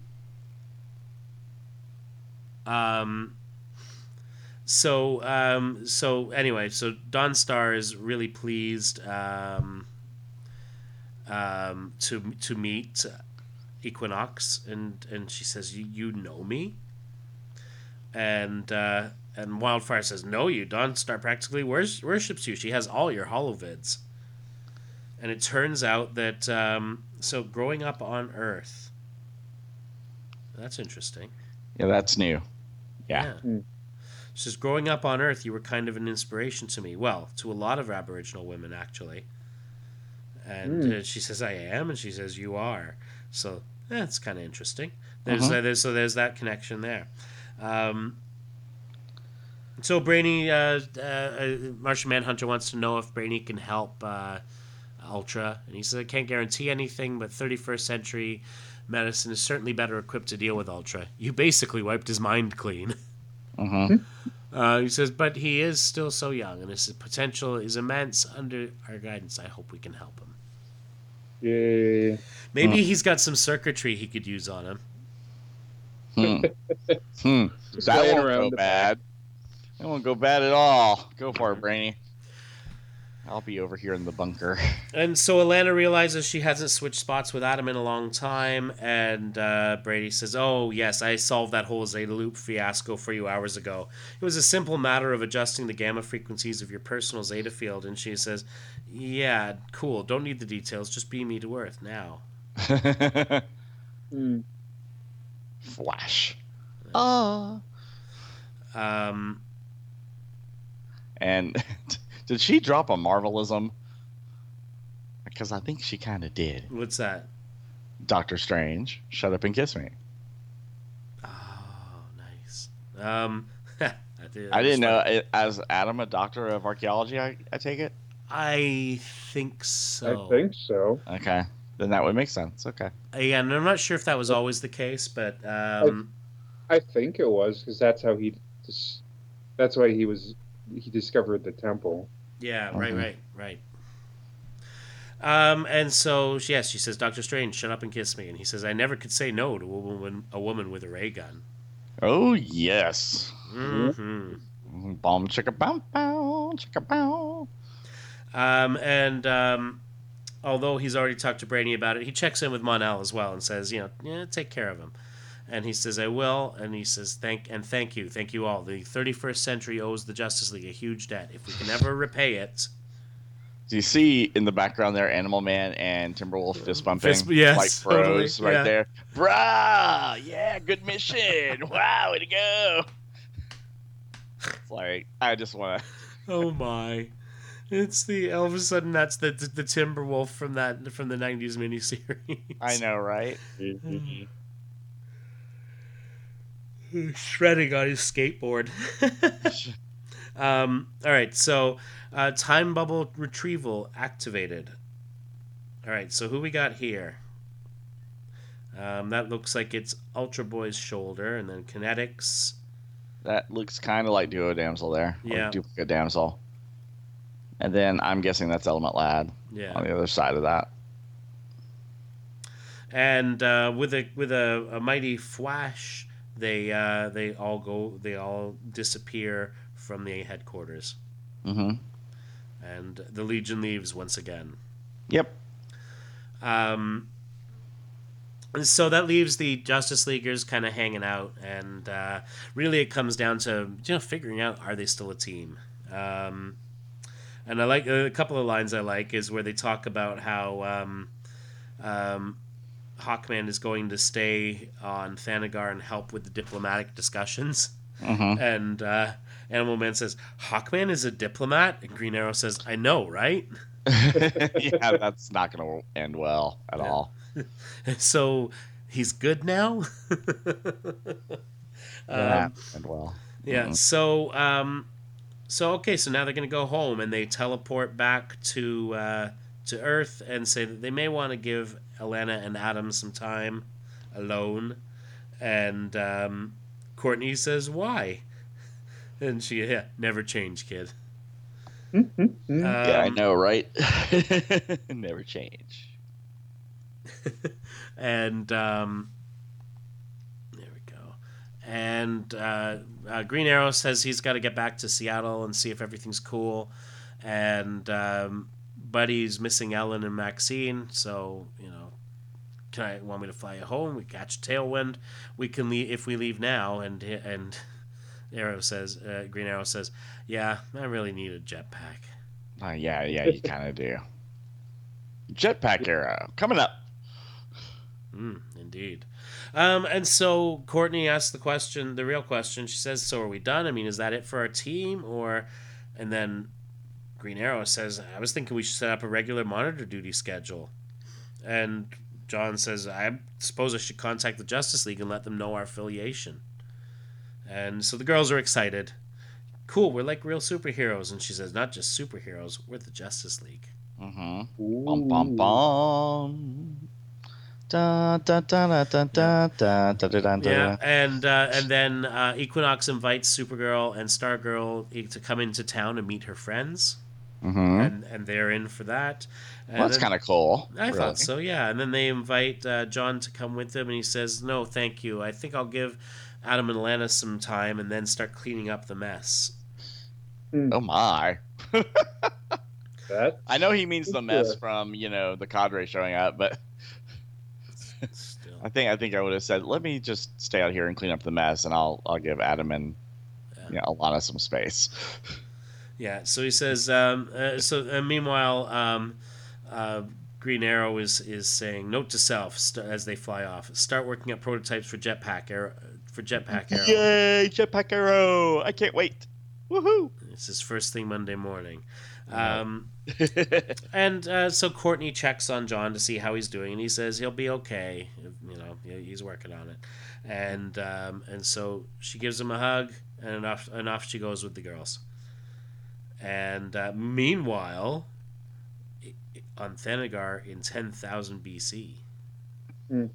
Um, so, um, so anyway, so Dawnstar is really pleased um, um, to to meet Equinox, and and she says, "You you know me?" And uh, and Wildfire says, "No, you. Dawnstar practically wors- worships you. She has all your holovids." And it turns out that um, so growing up on Earth, that's interesting. Yeah, that's new. Yeah. Mm. She says, growing up on Earth, you were kind of an inspiration to me. Well, to a lot of Aboriginal women, actually. And Mm. uh, she says, I am, and she says, you are. So that's kind of interesting. There's, Uh-huh. uh, there's so there's that connection there. Um, so Brainy, uh, uh, uh, Martian Manhunter wants to know if Brainy can help uh, Ultra. And he says, I can't guarantee anything, but thirty-first century medicine is certainly better equipped to deal with Ultra. You basically wiped his mind clean. Mm-hmm. Uh, he says, but he is still so young, and his potential is immense. Under our guidance, I hope we can help him. Yay. Maybe mm. he's got some circuitry he could use on him. Hmm. hmm. That won't go bad. That won't go bad at all. Go for it, Brainy. I'll be over here in the bunker. And so Alana realizes she hasn't switched spots with Adam in a long time, and uh, Brady says, oh, yes, I solved that whole Zeta Loop fiasco for you hours ago. It was a simple matter of adjusting the gamma frequencies of your personal Zeta field. And she says, yeah, cool, don't need the details, just beam me to Earth now. mm. Flash. Oh. Um, and... Did she drop a Marvelism? Because I think she kind of did. What's that? Doctor Strange, shut up and kiss me. Oh, nice. Um, I, did, I didn't know. It, as Adam, a doctor of archaeology, I, I take it? I think so. I think so. Okay. Then that would make sense. Okay. Yeah, and I'm not sure if that was always the case, but... Um, I, I think it was, because that's how he... That's why he was... He discovered the temple. Yeah, right, mm-hmm. right, right. Um, and so, yes, she says, Doctor Strange, shut up and kiss me. And he says, I never could say no to a woman, a woman with a ray gun. Oh, yes. Mm-hmm. Bomb chicka bow bow, chicka bow. Um, and um, although he's already talked to Brainy about it, he checks in with Mon-El as well and says, you know, yeah, take care of him. And he says, I will. And he says, thank and thank you. Thank you all. The thirty-first century owes the Justice League a huge debt. If we can ever repay it. Do you see in the background there Animal Man and Timberwolf fist bumping? Fist, yes, like bros totally, right yeah. there. Brah! Yeah, good mission. Wow, way to go. It's like, I just want to. Oh, my. It's the, all of a sudden, that's the the, the Timberwolf from that from the nineties miniseries. I know, right? Shredding on his skateboard. um, all right, so uh, time bubble retrieval activated. All right, so who we got here? Um, that looks like it's Ultra Boy's shoulder, and then kinetics. That looks kind of like Duo Damsel there. Yeah. Or Duplicate Damsel. And then I'm guessing that's Element Lad. Yeah. On the other side of that. And uh, with a with a, a mighty flash. They uh, they all go. They all disappear from the headquarters. Mm-hmm. And the Legion leaves once again. Yep. Um. And so that leaves the Justice Leaguers kind of hanging out, and uh, really it comes down to you know figuring out are they still a team. Um, and I like a couple of lines I like is where they talk about how. Um, um, Hawkman is going to stay on Thanagar and help with the diplomatic discussions. Mm-hmm. And uh, Animal Man says, Hawkman is a diplomat? And Green Arrow says, I know, right? Yeah, that's not going to end well at yeah. all. So he's good now? Yeah, um, end well. Yeah, mm-hmm. so, um, so okay, so now they're going to go home, and they teleport back to... Uh, to Earth and say that they may want to give Alana and Adam some time alone. And um, Courtney says, why? And she, yeah, never change, kid. um, yeah, I know, right? Never change. And um, there we go. And uh, uh, Green Arrow says he's got to get back to Seattle and see if everything's cool. And... Um, Buddy's missing Ellen and Maxine, so you know, can I want me to fly you home? We catch a tailwind. We can leave if we leave now. And and Arrow says, uh, Green Arrow says, yeah, I really need a jetpack. Uh, yeah, yeah, you kind of do. Jetpack Arrow coming up. Mm, indeed. Um, and so Courtney asks the question, the real question. She says, "So are we done? I mean, is that it for our team, or?" And then Green Arrow says, I was thinking we should set up a regular monitor duty schedule. And John says, I suppose I should contact the Justice League and let them know our affiliation. And so the girls are excited. Cool, we're like real superheroes. And she says, not just superheroes, we're the Justice League. Mm-hmm. Bum bum bum. Da, da, da, da, da, da, da, da, da, da. Yeah, and uh, and then uh, Equinox invites Supergirl and Stargirl to come into town and meet her friends, Mm-hmm. and and they're in for that. And Well, that's then- kind of cool. I really. thought so, yeah. And then they invite uh, John to come with them, and he says, "No, thank you. I think I'll give Adam and Lana some time, and then start cleaning up the mess." Oh my! That I know he means the mess Interesting. from you know the cadre showing up, but Still, I think I think I would have said, "Let me just stay out here and clean up the mess, and I'll I'll give Adam and Yeah. you know, Alana some space." yeah. So he says. Um, uh, so uh, meanwhile, um, uh, Green Arrow is is saying, "Note to self," st- as they fly off: "Start working up prototypes for Jetpack Arrow." For Jetpack Arrow. Yay, Jetpack Arrow! I can't wait. Woohoo! It's his first thing Monday morning. Um, and uh, so Courtney checks on John to see how he's doing, and he says he'll be okay. You know, he's working on it. And um, and so she gives him a hug, and off and off she goes with the girls. And uh, meanwhile, on Thanagar in ten thousand B C, Hmm.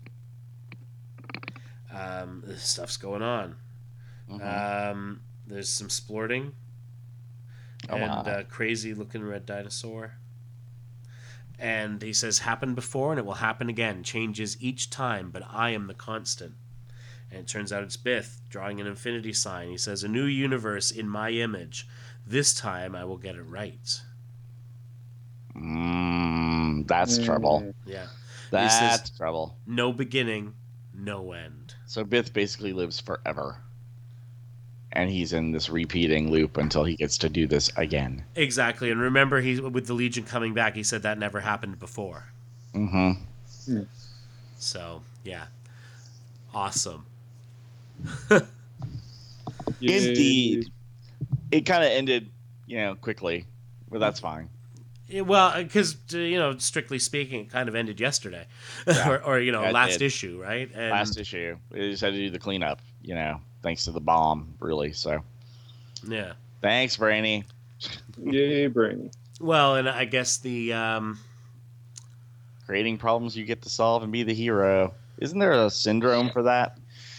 um, stuff's going on. Mhm. Um, there's some splorting. Oh, and wow. uh, crazy looking red dinosaur. And he says, happened before and it will happen again. Changes each time, but I am the constant. And it turns out it's Bith drawing an infinity sign. He says, a new universe in my image. This time I will get it right. Mm, that's trouble. Yeah. That's says- trouble. No beginning, no end. So Bith basically lives forever. And he's in this repeating loop until he gets to do this again. Exactly. And remember, he with the Legion coming back, he said that never happened before. Mm-hmm. So, yeah. Awesome. Indeed. It kind of ended, you know, quickly. But that's fine. Yeah, well, because, you know, strictly speaking, it kind of ended yesterday. Yeah. or, or, you know, Yeah, it last did. issue, right? And, Last issue. They just had to do the cleanup, you know, thanks to the bomb, really. So Yeah. thanks, Brainy. Yay, Brainy. Well, and I guess the... Um, Creating problems you get to solve and be the hero. Isn't there a syndrome for that?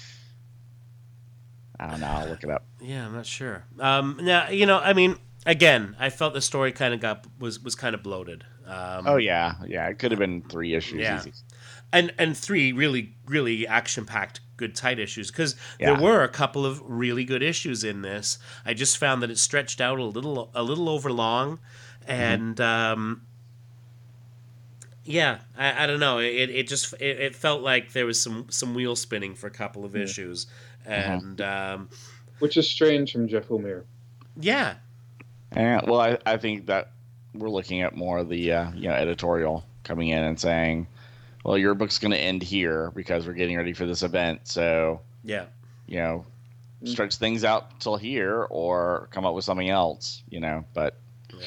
I don't know. I'll look it up. yeah, I'm not sure. Um, now, you know, I mean, again, I felt the story kind of got... Was, was kind of bloated. Um, Oh, yeah. Yeah, it could have been three issues Yeah. easy. and and three really really action packed good tight issues because Yeah. there were a couple of really good issues in this. I just found that it stretched out a little a little over long, and um, yeah, I, I don't know. It it just it, it felt like there was some some wheel spinning for a couple of issues, and um, Which is strange from Jeff Lemire. yeah, Yeah, well, I, I think that we're looking at more of the uh, you know editorial coming in and saying, well, your book's going to end here because we're getting ready for this event. So, yeah. you know, stretch things out till here or come up with something else, you know. But Yeah.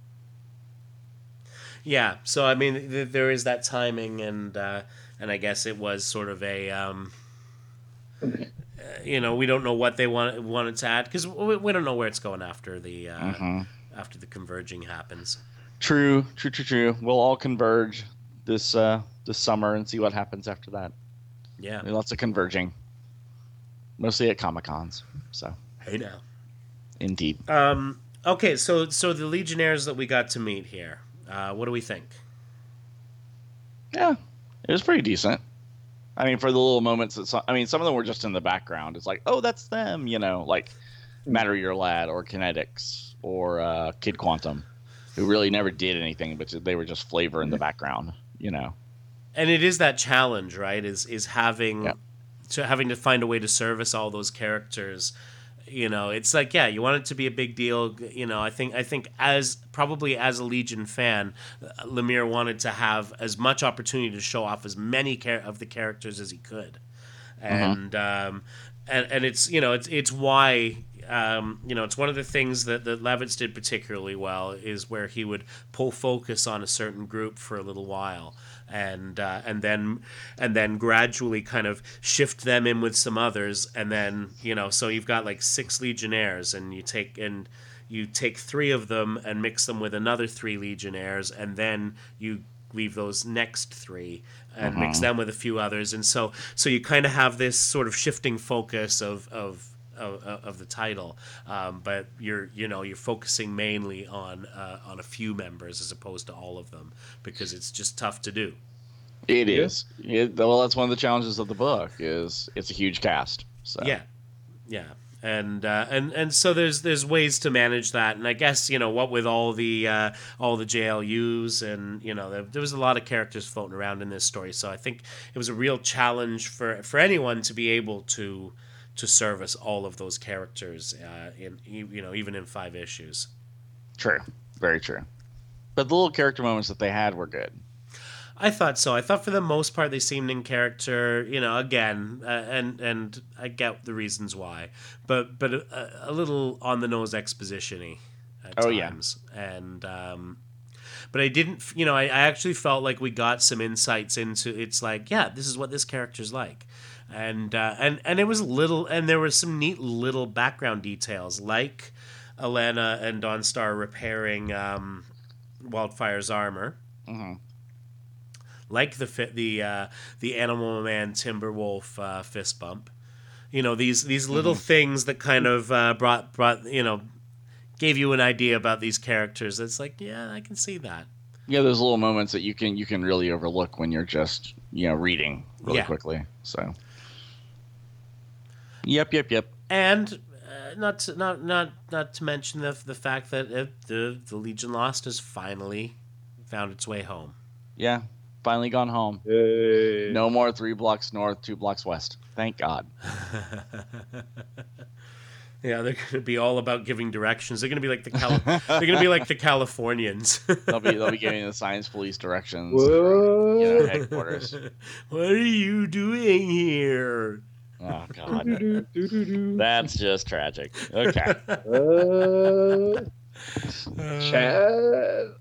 Yeah. So I mean, th- there is that timing, and uh, and I guess it was sort of a, um, uh, you know, we don't know what they want wanted to add because we, we don't know where it's going after the uh, Mhm. after the converging happens. true, true, true, true. We'll all converge this uh, this summer and see what happens after that. Yeah. Lots of converging, mostly at Comic Cons. So, Hey now. indeed. Um. Okay. So so the Legionnaires that we got to meet here. Uh, what do we think? Yeah, it was pretty decent. I mean, for the little moments that some, I mean, some of them were just in the background. It's like, oh, that's them, you know, like Matter Your Lad or Kinetics or uh, Kid Quantum, who really never did anything, but they were just flavor in the background, you know. And it is that challenge, right? Is is having Yeah. to having to find a way to service all those characters. You know, it's like, yeah, you want it to be a big deal. You know, I think I think as probably as a Legion fan, uh, Lemire wanted to have as much opportunity to show off as many char- of the characters as he could, and um, and and it's you know it's it's why. Um, you know, it's one of the things that, that Levitz did particularly well is where he would pull focus on a certain group for a little while, and uh, and then and then gradually kind of shift them in with some others, and then you know, so you've got like six Legionnaires, and you take and you take three of them and mix them with another three Legionnaires, and then you leave those next three and Uh-huh. mix them with a few others. And so so you kind of have this sort of shifting focus of of of, of the title, um, but you're you know you're focusing mainly on uh, on a few members as opposed to all of them, because it's just tough to do. It Yeah. is. It, well, that's one of the challenges of the book. Is it's a huge cast. So Yeah, yeah, and uh, and and so there's there's ways to manage that, and I guess you know what with all the uh, all the J L Us, and you know there, there was a lot of characters floating around in this story, so I think it was a real challenge for for anyone to be able to to service all of those characters uh, in you know even in five issues. true, very true. But the little character moments that they had were good. I thought so. I thought for the most part they seemed in character. You know, again, uh, and and I get the reasons why, but but a, a little on the nose exposition-y at Oh, yeah. times, and um, but I didn't. You know, I, I actually felt like we got some insights into. It's like, yeah, this is what this character's like, and uh, and and it was little, and there were some neat little background details, like Alana and Dawnstar repairing um, Wildfire's armor. hmm Like the fi- the uh, the Animal Man Timberwolf uh, fist bump, you know these these little things that kind of uh, brought brought you know gave you an idea about these characters. It's like, yeah, I can see that. Yeah, there's little moments that you can you can really overlook when you're just you know reading really Yeah. quickly. So. Yep, yep, yep. And uh, not to, not not not to mention the the fact that uh, the the Legion Lost has finally found its way home. Yeah, finally gone home. Yay. No more three blocks north, two blocks west. Thank God. Yeah, they're going to be all about giving directions. They're going to be like the Cali- they're going to be like the Californians. They'll be they'll be giving the science police directions. What? You know, headquarters. What are you doing here? Oh God, Do-do-do-do-do-do. that's just tragic. Okay. Uh, Chad.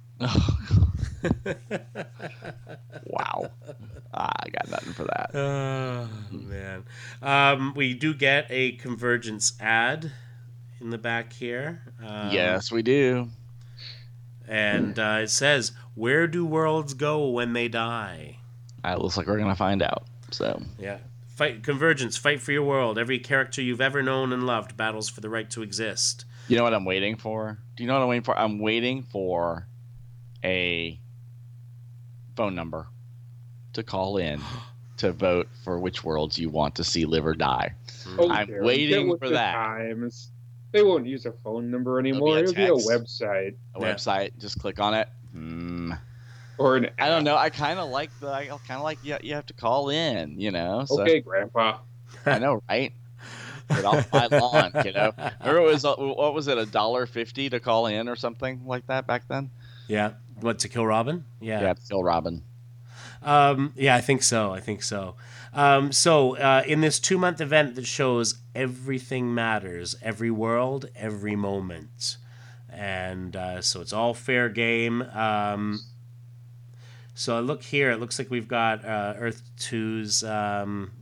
Wow. Ah, I got nothing for that. Oh man, um, we do get a Convergence ad in the back here. Um, Yes, we do. and uh, it says, "Where do worlds go when they die?" Uh, It looks like we're gonna find out. So Yeah. Fight Convergence, fight for your world. Every character you've ever known and loved battles for the right to exist. you know what I'm waiting for? Do you know what I'm waiting for? I'm waiting for a phone number to call in to vote for which worlds you want to see live or die. Oh, I'm Darren, waiting get with for the that. Times. They won't use a phone number anymore. a It'll be a text. website A Yeah. website, just click on it. Hmm. or an. I don't know. I kind of like the. I kind of like you. You have to call in. You know. So, Okay, Grandpa. I know, right? Get off my lawn, you know. Remember, it was uh, what was it, a dollar fifty to call in or something like that back then? Yeah. What, to kill Robin? Yeah. Yeah, Phil Robin. Um, yeah, I think so. I think so. Um, so, uh, in this two month event that shows everything matters, every world, every moment. And uh, so it's all fair game. Um, so, I look here. It looks like we've got uh, Earth two's um,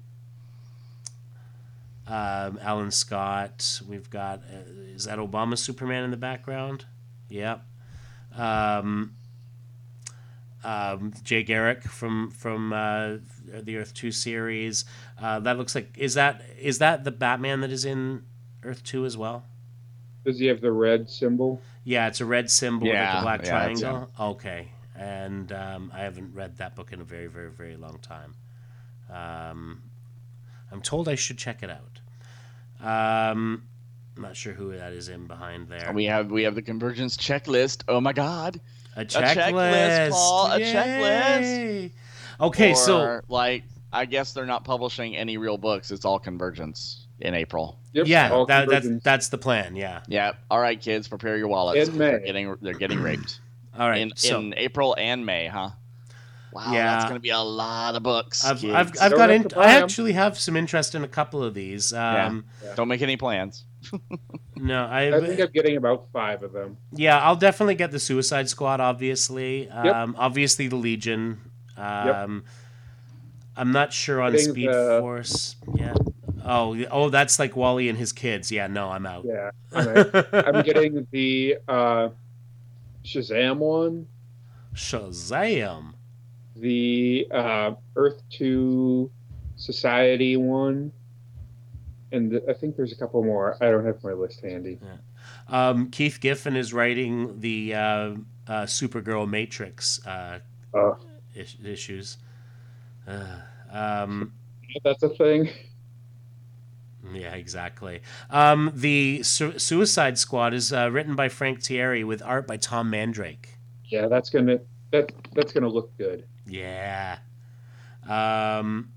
um, Alan Scott. We've got, uh, is that Obama Superman in the background? Yep. Um, um, Jay Garrick from from uh, the Earth Two series. Uh, that looks like is that is that the Batman that is in Earth Two as well? Does he have the red symbol? Yeah, it's a red symbol with like Yeah, a black yeah, that's triangle. Okay, and um, I haven't read that book in a very very very long time. Um, I'm told I should check it out. Um, I'm not sure who that is in behind there. We have we have the convergence checklist. Oh my God. A checklist, checklist, Paul, a Yay! checklist. Okay, Or, so like, I guess they're not publishing any real books. It's all convergence in April. Yep, yeah, all that, that's convergence. that's the plan. Yeah. Yeah. All right, kids, prepare your wallets. In May. They're getting they're getting raped All right. in so in April and May, huh? Wow, Yeah. that's gonna be a lot of books. I've kids. I've, I've Don't got have in, to buy I 'em. actually have some interest in a couple of these. Um, Don't make any plans. No, I, I think I'm getting about five of them. yeah, I'll definitely get the Suicide Squad. Obviously, um, obviously the Legion. Um, I'm not sure on Getting Speed the- Force yet. Oh, oh, that's like Wally and his kids. Yeah, no, I'm out. Yeah, I'm, I'm getting the uh, Shazam one, Shazam. the uh, Earth Two Society one, and the, I think there's a couple more. I don't have my list handy. Yeah. Um, Keith Giffen is writing the uh, uh, Supergirl Matrix uh, Uh, is- issues. Uh, um, that's a thing. yeah, exactly. Um, the Su- Suicide Squad is uh, written by Frank Thierry with art by Tom Mandrake. Yeah, that's gonna that that's gonna look good. Yeah. Um,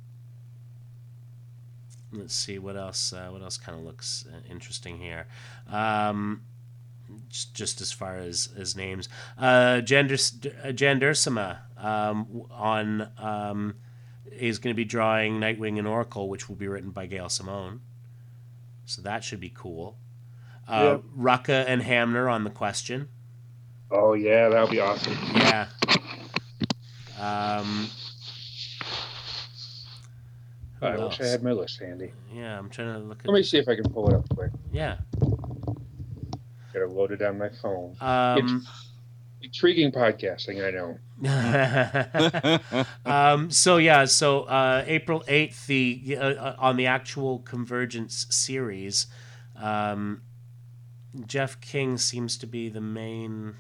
let's see what else. Uh, what else kind of looks uh, interesting here. Um, just, just as far as, as names, uh, Jan Duursema um, on um, is going to be drawing Nightwing and Oracle, which will be written by Gail Simone. So that should be cool. Uh, Yeah. Rucka and Hamner on The Question. Oh yeah, that'll be awesome. Yeah. Um, who I wish I else? had my list handy. Yeah, I'm trying to look at. Let me see if I can pull it up quick. Yeah. Gotta load it on my phone. Um, Intriguing podcasting, I know. um, so yeah, so uh, April eighth, the uh, on the actual Convergence series, um, Jeff King seems to be the main.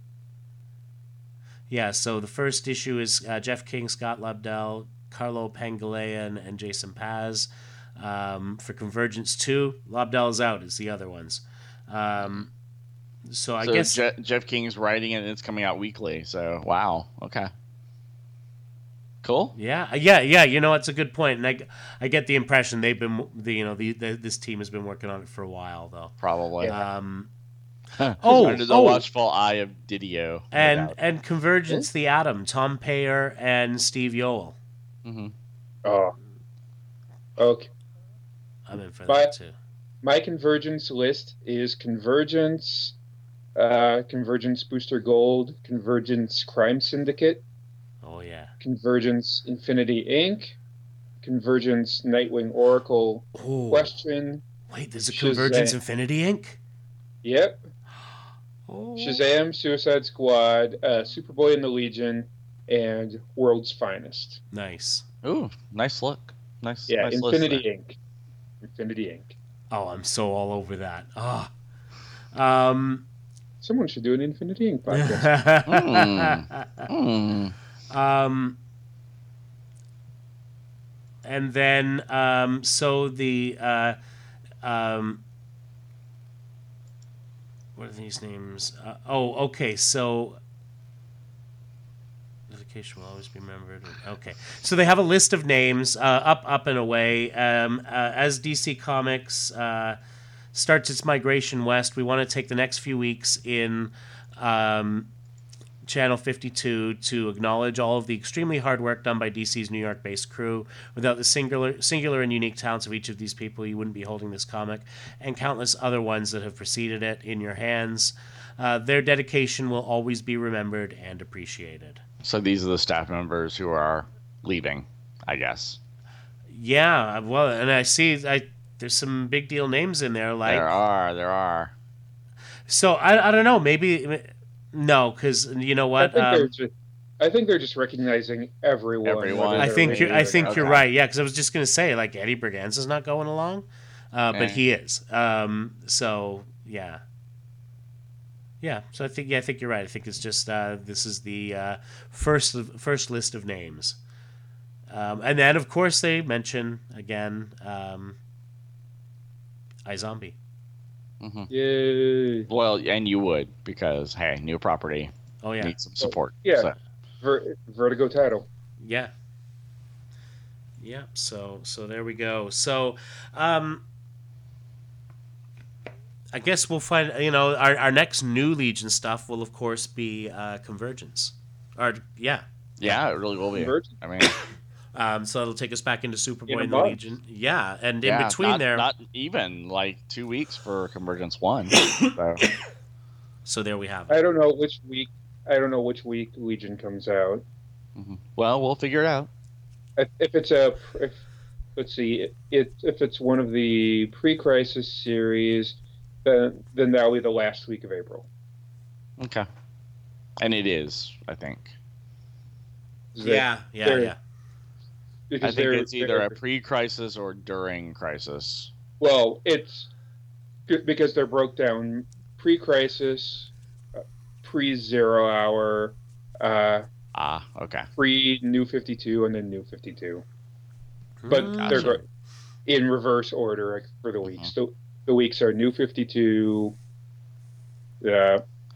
Yeah, so the first issue is uh, Jeff King, Scott Lobdell, Carlo Pangaleon, and Jason Paz. Um, for Convergence two, Lobdell is out. It's the other ones. Um, so I so guess Je- Jeff King's writing it, and it's coming out weekly. So wow, okay, cool. Yeah, yeah, yeah. You know, it's a good point, and I, I get the impression they've been, the, you know, the, the this team has been working on it for a while, though. Probably. Um, oh, under the oh. watchful eye of Didio. no and doubt. and Convergence, the Atom, Tom Payer and Steve Yoel. Mhm. Oh. Okay. I'm in for But- that too. My Convergence list is Convergence, uh, Convergence Booster Gold, Convergence Crime Syndicate, Oh yeah. Convergence Infinity Incorporated, Convergence Nightwing Oracle Oh, Question. wait, there's a Shazam. Convergence Infinity Incorporated. Yep. Oh. Shazam, Suicide Squad, uh, Superboy and the Legion, and World's Finest. Nice. Ooh, nice look. Nice. Yeah, nice list Infinity there. Incorporated. Infinity Incorporated. Oh, I'm so all over that. Ah. Um. Someone should do an Infinity Incorporated podcast. Mm. Um, and then, um, so the, uh, um, what are these names? Uh, oh, okay. So, education will always be remembered. Okay. So they have a list of names, uh, up, up and away. Um, uh, as D C Comics, uh, starts its migration west, we want to take the next few weeks in, um, Channel fifty-two to acknowledge all of the extremely hard work done by D C's New York-based crew. Without the singular, singular and unique talents of each of these people, you wouldn't be holding this comic, and countless other ones that have preceded it in your hands. Uh, their dedication will always be remembered and appreciated. So these are the staff members who are leaving, I guess. Yeah, well, and I see I there's some big deal names in there, like there are, there are. so. I, I don't know, maybe no, because you know I what. think, they're Um, just, I think they're just recognizing everyone. Everyone. whether I they're think you're. I related or think not. you're Okay. right. Yeah, because I was just gonna say like Eddie Berganza's not going along, uh, but Eh. he is. Um, so yeah, yeah. So I think yeah, I think you're right. I think it's just uh, this is the uh, first first list of names, um, and then of course they mention again um, iZombie. hmm Yay. Well, and you would, because, hey, new property Oh yeah, needs some support. Yeah. So, Ver- Vertigo title. yeah, yeah. So so there we go. So. Um, I guess we'll find, you know, our, our next new Legion stuff will, of course, be uh, Convergence. Or, yeah. yeah, it really will be. Convergence. I mean, Um, so it'll take us back into In Superboy a and the month. Legion. Yeah, and in yeah, between not, there. not even like two weeks for Convergence One. So, So there we have it. I don't know which week. I don't know which week Legion comes out. mhm. Well, we'll figure it out. If if it's a if let's see, it, if it's one of the pre-crisis series, then then that'll be the last week of April. Okay. And it is, I think. Yeah, yeah, yeah. I think it's either a pre-crisis or during crisis. Well, it's because they're broke down pre-crisis, uh, pre-zero hour, uh, ah, okay, pre-New fifty-two, and then New fifty-two. But gotcha. They're in reverse order for the weeks. Mm-hmm. So the weeks are New fifty-two, uh,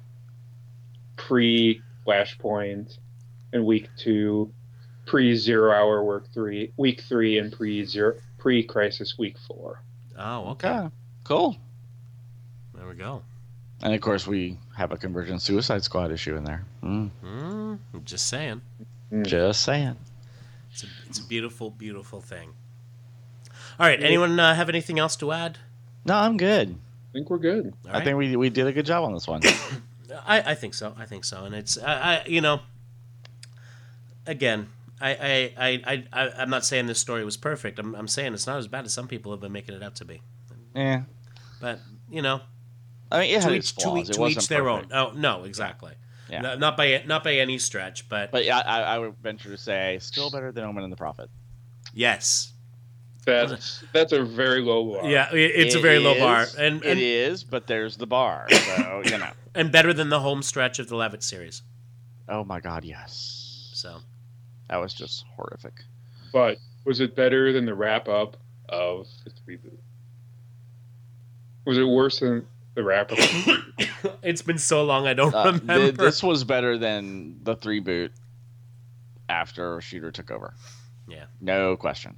pre-Flashpoint, and week two, pre-zero hour work three, week three, and pre-zero pre-crisis week four. Oh, okay. okay. Cool. There we go. And of course, we have a Convergent Suicide Squad issue in there. Mm. Mm, just saying. Mm. Just saying. It's a, it's a beautiful, beautiful thing. All right. Anyone uh, have anything else to add? No, I'm good. I think we're good. Right. I think we we did a good job on this one. I, I think so. I think so. And it's, I, I you know, again, I, I, I, I, I'm not saying this story was perfect. I'm, I'm saying it's not as bad as some people have been making it out to be. Yeah. But, you know, I mean, it had to its each, flaws. to each, it to each their perfect. own. Oh, no, exactly. Yeah. No, not by not by any stretch, but but yeah, I, I would venture to say still better than Omen and the Prophet. Yes. That's that's a very low bar. Yeah, it's it a very is, low bar, and, and it is. But there's the bar, so you know. And better than the home stretch of the Levitt series. Oh my God, yes. So that was just horrific. But was it better than the wrap up of the reboot? Was it worse than the wrap up? It's been so long, I don't uh, remember. Th- this was better than the three boot after Shooter took over. Yeah, no question.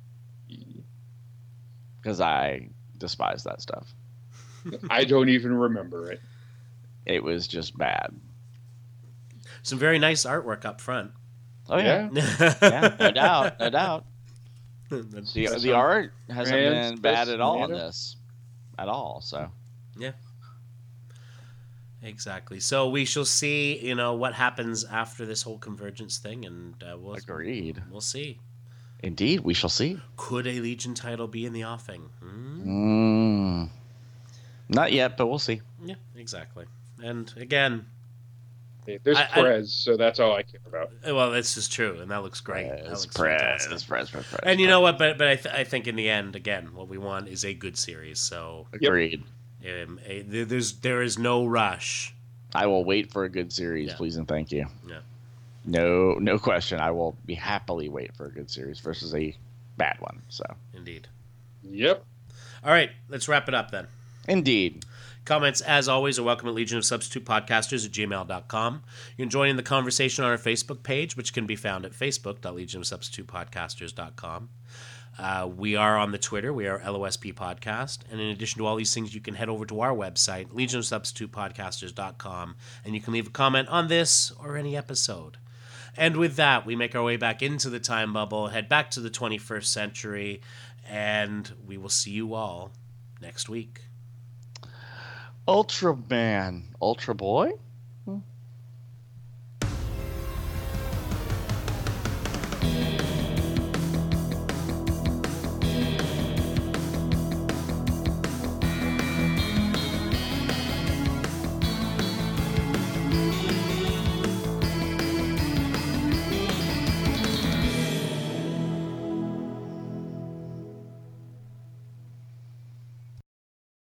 Because I despise that stuff. I don't even remember it. It was just bad. Some very nice artwork up front. Oh yeah, yeah, yeah no doubt, no doubt. The, the art hasn't been bad at all on this, at all. So yeah, exactly. So we shall see, you know, what happens after this whole Convergence thing, and uh, we'll agreed. We'll see. Indeed, we shall see. Could a Legion title be in the offing? Hmm? Mm, not yet, but we'll see. Yeah, exactly. And again, there's I, Perez, I, so that's all I care about. Well, this is true, and that looks great. Prez, that looks Prez, fantastic. Prez, Prez, Prez, and you know what? But but I, th- I think in the end, again, what we want is a good series. So agreed. Um, a, there's there is no rush. I will wait for a good series, yeah. please and thank you. Yeah. No, no question. I will be happily wait for a good series versus a bad one. So indeed. Yep. All right, let's wrap it up then. Indeed. Comments, as always, are welcome at Legion of Substitute Podcasters at gmail dot com. You can join in the conversation on our Facebook page, which can be found at facebook dot legion of substitute podcasters dot com. Uh, we are on the Twitter. We are L O S P Podcast. And in addition to all these things, you can head over to our website, legion of substitute podcasters dot com, and you can leave a comment on this or any episode. And with that, we make our way back into the time bubble, head back to the twenty-first century, and we will see you all next week. Ultraman. Ultra Boy? Hmm.